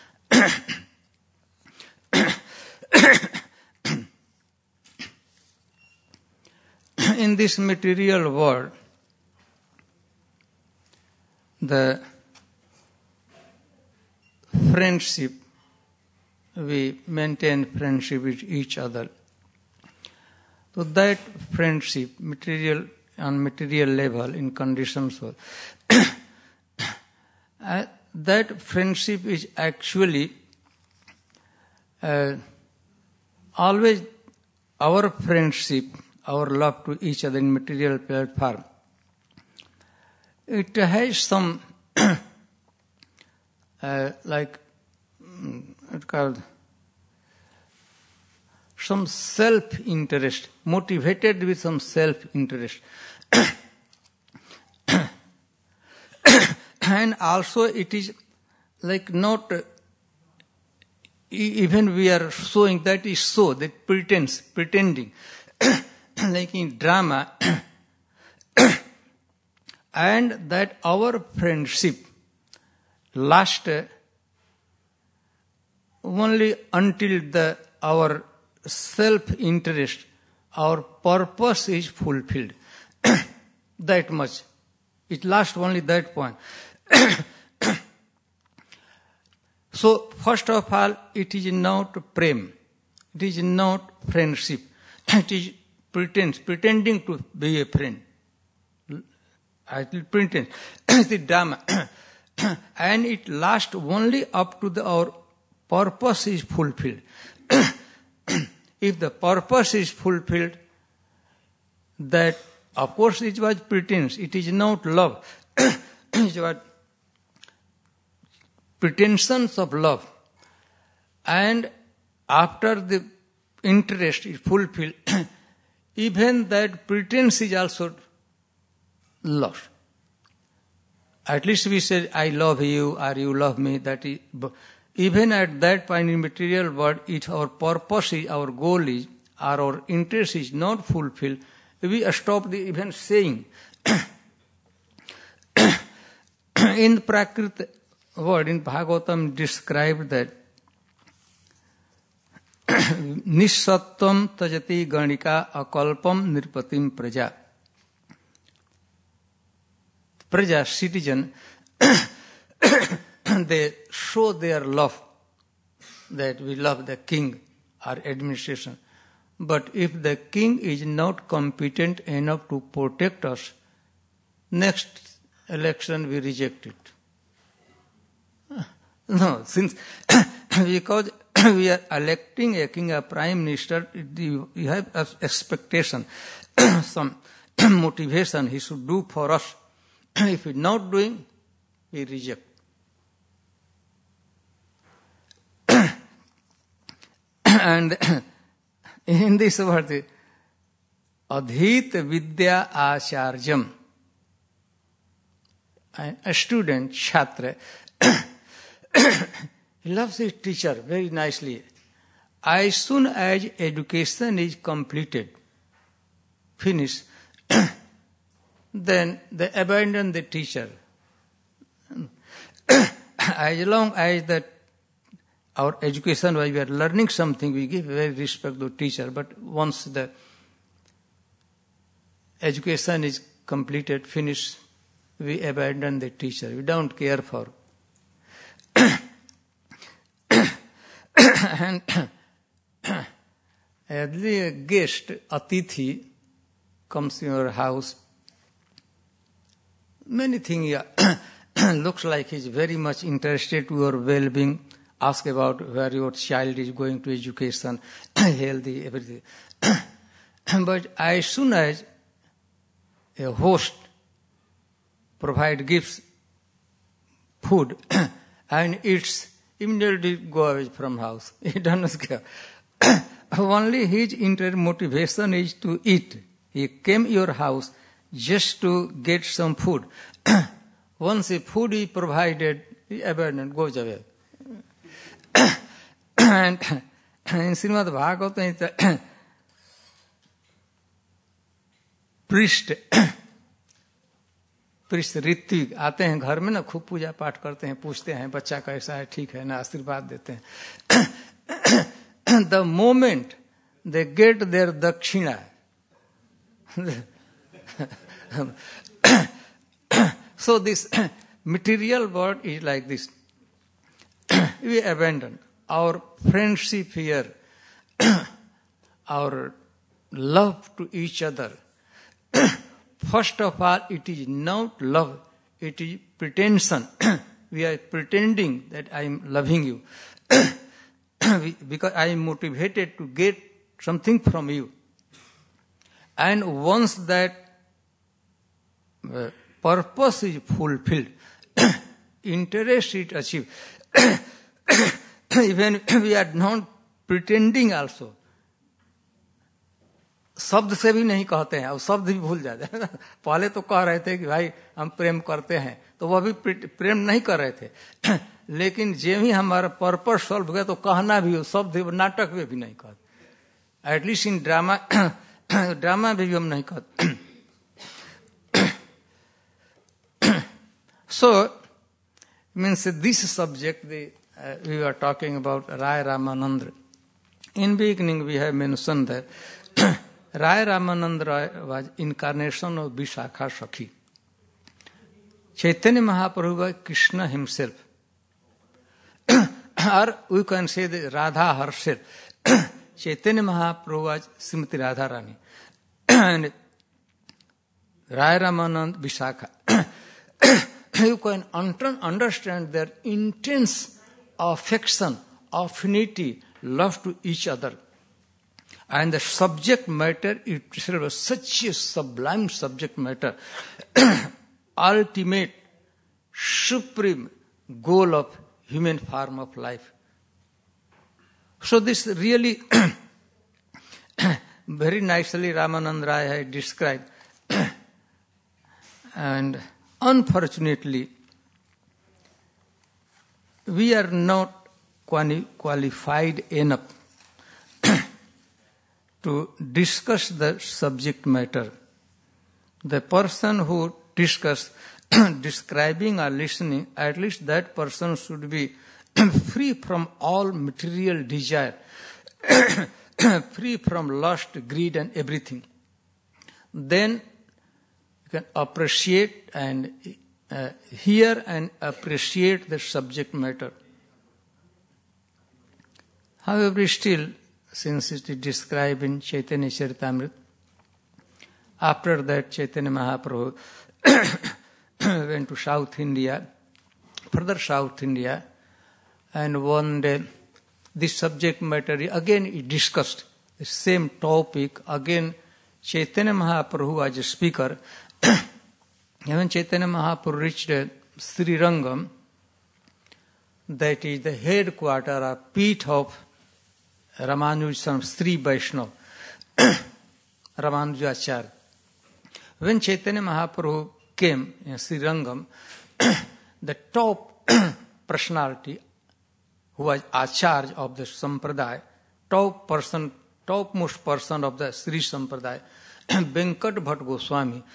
In this material world, the friendship, we maintain friendship with each other. So that friendship, material on material level, in conditions world, uh, that friendship is actually uh, always our friendship, our love to each other in material platform. It has some uh, like it's called some self-interest, motivated with some self-interest. And also it is like not, uh, even we are showing that is so, that pretense, pretending. Like in drama, and that our friendship lasts only until the our self-interest, our purpose is fulfilled. That much. It lasts only that point. So, first of all, it is not prem. It is not friendship. It is pretense, pretending to be a friend. I will pretend. The drama. And it lasts only up to the, our purpose is fulfilled. If the purpose is fulfilled, that of course it was pretense. It is not love. It was pretensions of love. And after the interest is fulfilled, even that pretense is also lost. At least we say, I love you or you love me. That is, even at that point in material world, if our purpose is, our goal is, or our interest is not fulfilled, we stop the even saying. In Prakrit word, in Bhagavatam described that Nisattam tajati ganika akalpam nirpatim praja. Praja, citizen, they show their love, that we love the king or administration. But if the king is not competent enough to protect us, next election we reject it. No, since because we are electing a king, a prime minister, you have an expectation, some motivation he should do for us. If he's not doing, we reject. And in this word, adhit vidya acharjam, a student, chhatra, he loves his teacher very nicely. As soon as education is completed, finished, then they abandon the teacher. As long as that our education, while we are learning something, we give very respect to teacher. But once the education is completed, finished, we abandon the teacher. We don't care for. And a guest, Atithi, comes in your house. Many things, yeah. Looks like he's very much interested to your well-being. Ask about where your child is going to education, healthy, everything. But as soon as a host provide gifts, food, and eats, immediately go away from house. He doesn't care. Only his inner motivation is to eat. He came your house just to get some food. Once the food is provided, he abandoned, goes away. And in Srimad Bhagavatam, priest, priest Ritwik आते हैं घर में ना, खूब पूजा पाठ करते हैं, पूछते हैं बच्चा कैसा है, ठीक है ना, आशीर्वाद देते हैं. The moment they get their dakshina, so this material world is like this. We abandon our friendship here, our love to each other. First of all, it is not love, it is pretension. We are pretending that I am loving you because I am motivated to get something from you. And once that uh, purpose is fulfilled, interest is achieved, even we are not pretending also. शब्द से भी नहीं कहते हैं, अब शब्द भी भूल जाते हैं. पहले तो कह रहे थे कि भाई हम प्रेम करते हैं, तो वह भी प्रेम नहीं कर रहे थे. लेकिन जब ही हमारा पर्पस सॉल्व हो गया तो कहना भी हो, शब्द नाटक में भी नहीं कहते. एटलीस्ट इन ड्रामा ड्रामा में भी हम नहीं कहते. So, means this subject the, uh, we were talking about Rai Ramananda. In beginning we have mentioned that Rai Ramananda Rai was incarnation of Vishakha Sakhi. Chaitanya Mahaprabhu was Krishna himself. Or we can say that Radha herself. Chaitanya Mahaprabhu was Srimati Radharani. And Rai Ramananda Vishakha. You can understand their intense affection, affinity, love to each other. And the subject matter itself was such a sublime subject matter. Ultimate, supreme goal of human form of life. So this really very nicely Ramananda Rai has described. And unfortunately, we are not qualified enough to discuss the subject matter. The person who discuss, describing or listening, at least that person should be free from all material desire, free from lust, greed and everything. Then you can appreciate and uh, hear and appreciate the subject matter. However, still, since it is described in Chaitanya Charitamrita, after that Chaitanya Mahaprabhu went to South India, further South India, and one day this subject matter again is discussed, the same topic, again Chaitanya Mahaprabhu was a speaker. When Chaitanya Mahaprabhu reached Sri Rangam, that is the headquarters or peeth of Ramanuja Sri Vaishnava, Ramanujacharya. When Chaitanya Mahaprabhu came in Sri Rangam, the top personality who was in charge of the Sampradaya, top person, topmost person of the Sri Sampradaya, Venkat Bhatt Goswami.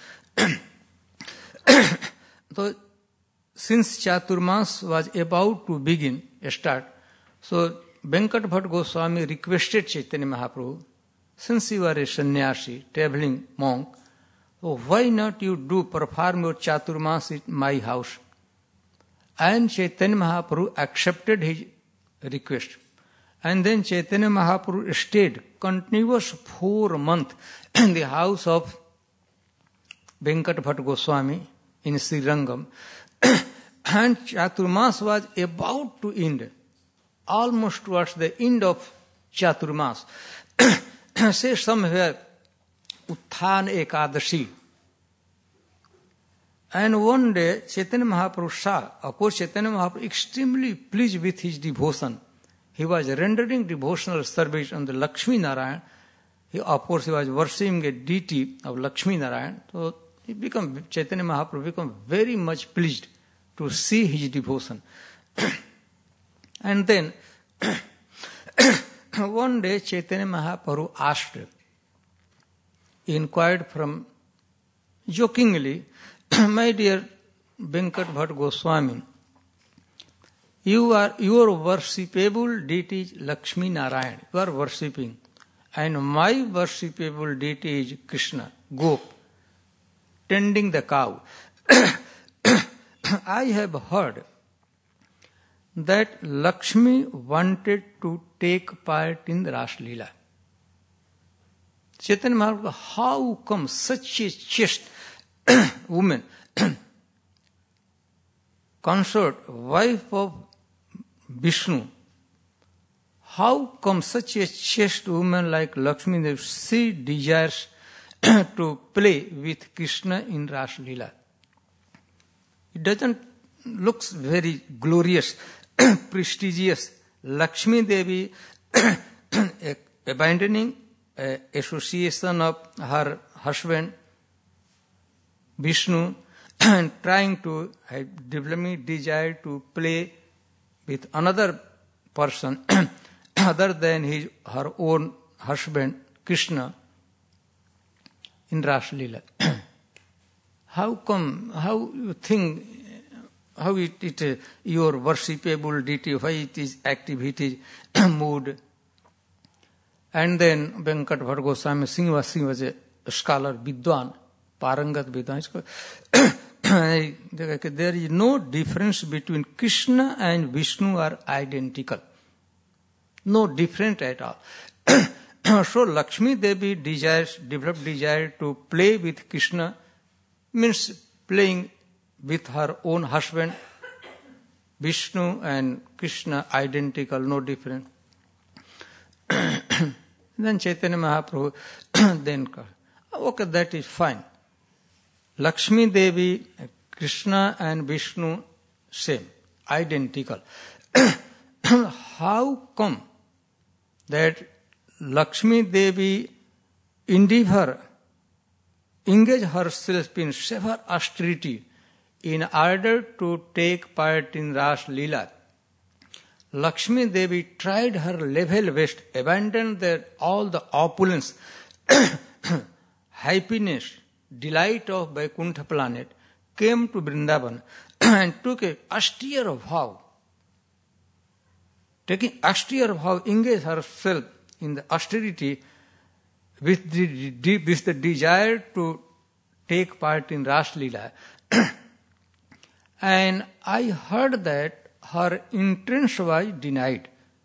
So, since Chaturmas was about to begin, start, so Venkat Bhatt Goswami requested Chaitanya Mahaprabhu, since you are a sannyasi, traveling monk, so why not you do perform your Chaturmas in my house? And Chaitanya Mahaprabhu accepted his request. And then Chaitanya Mahaprabhu stayed continuous four months in the house of Venkat Bhatt Goswami in Sri Rangam. And Chaturmas was about to end, almost towards the end of Chaturmas. Say somewhere, Utthan Ekadashi. And one day, Chaitanya Mahaprabhu saw, of course, Chaitanya Mahaprabhu extremely pleased with his devotion. He was rendering devotional service on the Lakshmi Narayan. He, of course, he was worshipping a deity of Lakshmi Narayan. So, he became, Chaitanya Mahaprabhu became very much pleased to see his devotion. And then, one day, Chaitanya Mahaprabhu asked, inquired from, jokingly, my dear Venkat Bhatt Goswami, you are, your worshipable deity is Lakshmi Narayan. You are worshipping. And my worshipable deity is Krishna, Gop, tending the cow. I have heard that Lakshmi wanted to take part in the Ras Leela. Chaitanya Mahaprabhu, how come such a chaste woman, consort, wife of Vishnu, how come such a chaste woman like Lakshmi, she desires to play with Krishna in Ras Leela? It doesn't look very glorious, prestigious. Lakshmi Devi abandoning uh, association of her husband Vishnu and trying to have developing desire to play with another person other than his her own husband Krishna in Ras Leela. How come, how you think, how it is uh, your worshipable deity, why it is activity, mood. And then Venkat Bhatt Goswami Singh was, he was a scholar, Vidwan, Parangat Vidwan. There is no difference between Krishna and Vishnu are identical. No different at all. So Lakshmi Devi desires, developed desire to play with Krishna, means playing with her own husband. Vishnu and Krishna identical, no different. Then Chaitanya Mahaprabhu then, okay, that is fine. Lakshmi Devi, Krishna and Vishnu same, identical. How come that Lakshmi Devi endeavor, engage herself in severe austerity in order to take part in Ras Leela? Lakshmi Devi tried her level best, abandoned their, all the opulence, happiness, delight of Vaikuntha planet, came to Vrindavan and took a austere vow. Taking austere vow, engaged herself in the austerity with the, with the desire to take part in Ras Leela. And I heard that her entrance was denied.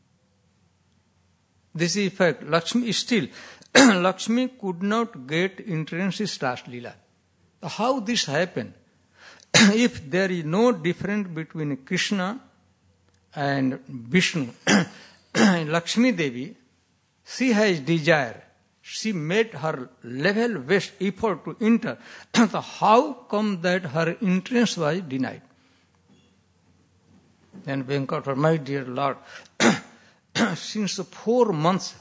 This is fact. Lakshmi still, Lakshmi could not get entrance in Ras Leela. How this happened? If there is no difference between Krishna and Vishnu, Lakshmi Devi, she has desire. She made her level best effort to enter. So how come that her entrance was denied? Then Venkata, my dear Lord, since four months,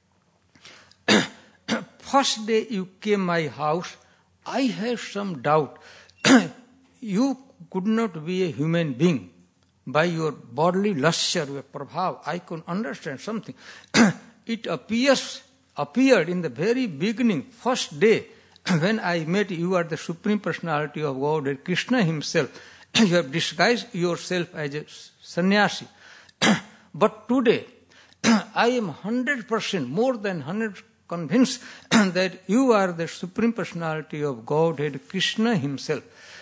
first day you came my house, I have some doubt. You could not be a human being. By your bodily lustre, your prabhav, I could understand something. It appears, appeared in the very beginning, first day, when I met you, you are the Supreme Personality of Godhead, Krishna himself. You have disguised yourself as a sannyasi. But today, I am one hundred percent, more than one hundred convinced that you are the Supreme Personality of Godhead, Krishna himself.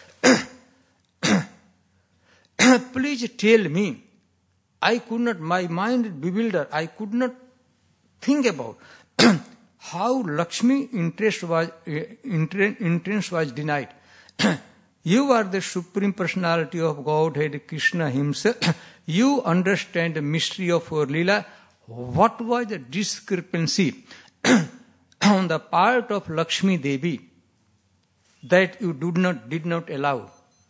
Please tell me, I could not, my mind is bewildered, I could not think about how Lakshmi interest was, entrance was denied. You are the Supreme Personality of Godhead, Krishna himself. You understand the mystery of your Leela. What was the discrepancy on the part of Lakshmi Devi that you did not, did not allow?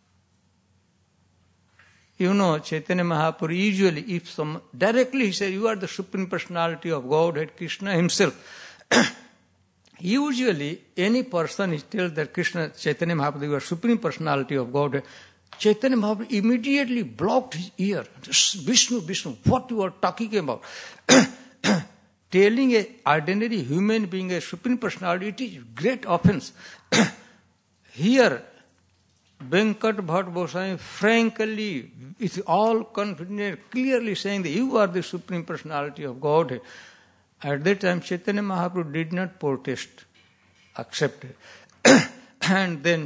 You know, Chaitanya Mahaprabhu usually, if some, directly he says, you are the Supreme Personality of Godhead, Krishna himself. Usually, any person is tells that Krishna, Chaitanya Mahaprabhu, you are Supreme Personality of Godhead. Chaitanya Mahaprabhu immediately blocked his ear. Vishnu, Vishnu, what you are talking about? Telling an ordinary human being a Supreme Personality, it is great offense. Here, Venkat Bhatt Goswami frankly, with all confidence, clearly saying that you are the Supreme Personality of Godhead. At that time, Chaitanya Mahaprabhu did not protest, accepted. And then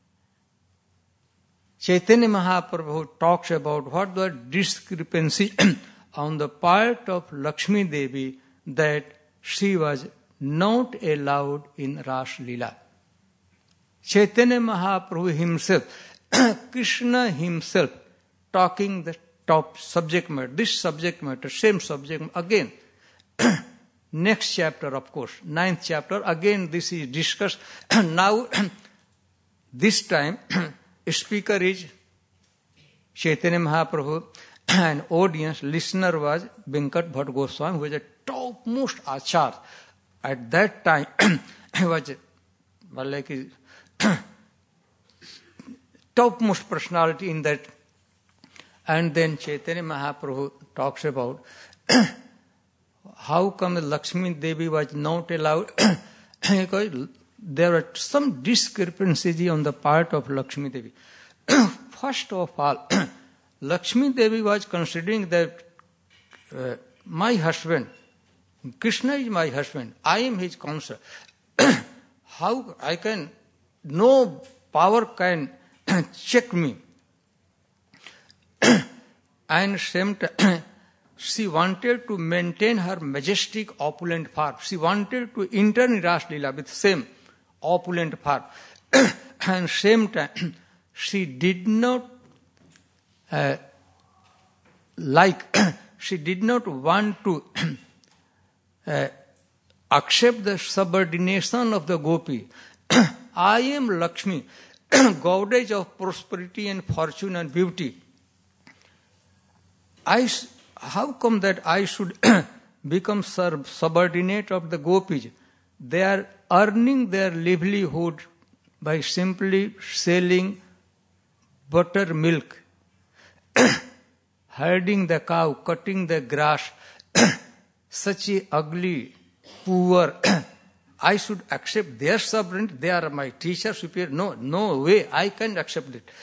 Chaitanya Mahaprabhu talks about what the discrepancy on the part of Lakshmi Devi that she was not allowed in Ras Leela. Chaitanya Mahaprabhu himself, Krishna himself, talking the top subject matter, this subject matter, same subject matter, again. Next chapter, of course, ninth chapter, again this is discussed. Now, this time, speaker is Chaitanya Mahaprabhu, and audience, listener was Venkat Bhatt Goswami, who was a topmost acharya. At that time, he was well, like a topmost personality in that. And then Chaitanya Mahaprabhu talks about how come Lakshmi Devi was not allowed? Because there were some discrepancies on the part of Lakshmi Devi. First of all, Lakshmi Devi was considering that uh, my husband, Krishna is my husband. I am his counselor. How I can, no power can check me. And same time, she wanted to maintain her majestic opulent form. She wanted to enter in Ras Leela with same opulent form. And same time, she did not uh, like, she did not want to uh, accept the subordination of the gopi. I am Lakshmi, goddess of prosperity and fortune and beauty. I, how come that I should become subordinate of the gopis? They are earning their livelihood by simply selling buttermilk, herding the cow, cutting the grass. Such a ugly, poor, I should accept their sovereignty. They are my teacher, superior. No, no way, I can't accept it.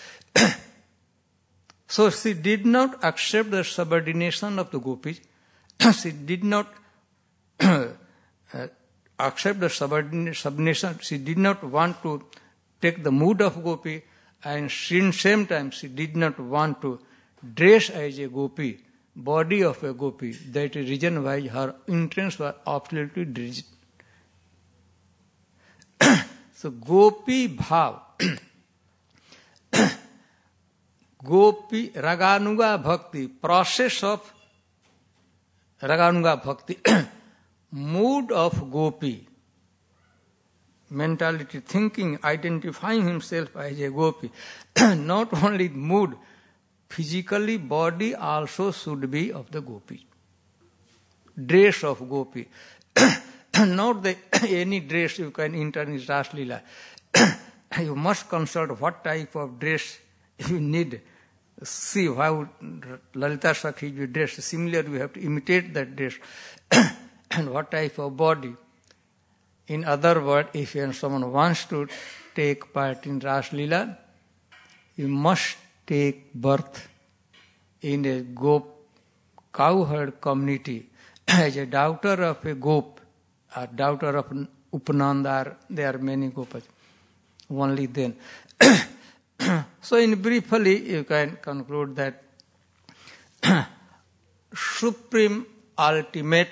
So she did not accept the subordination of the gopis. She did not uh, accept the subordination. She did not want to take the mood of gopi, and in same time she did not want to dress as a gopi, body of a gopi. That is reason why her interests were absolutely rigid. So gopi bhav, gopi raganuga bhakti, process of raganuga bhakti, mood of gopi, mentality, thinking, identifying himself as a gopi. Not only mood, physically body also should be of the gopi. Dress of gopi. Not the, any dress you can enter in Ras Leela. You must consult what type of dress you need. See how Lalita Sakhi is dressed. Similarly, we have to imitate that dress. And what type of body. In other words, if someone wants to take part in Ras Leela, you must take birth in a gop, cowherd community, as a daughter of a gop, a daughter of Upananda. There are many gopas. Only then. So in briefly, you can conclude that supreme ultimate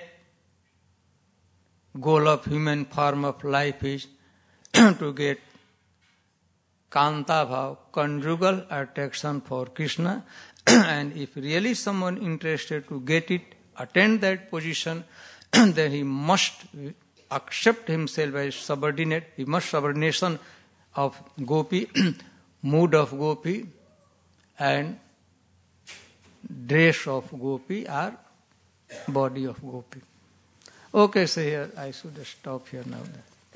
goal of human form of life is to get Kanta Bhav, conjugal attraction for Krishna. And if really someone interested to get it, attain that position, then he must accept himself as subordinate. He must subordination of gopi, mood of gopi, and dress of gopi or body of gopi. Okay, so here I should stop here now.